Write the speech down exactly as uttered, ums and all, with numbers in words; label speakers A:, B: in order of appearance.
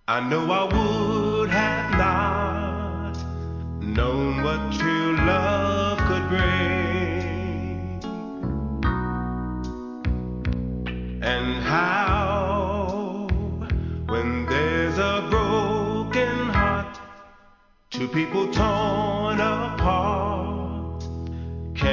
A: I know I would have not known what true love could bring, and how when there's a broken heart, two people torn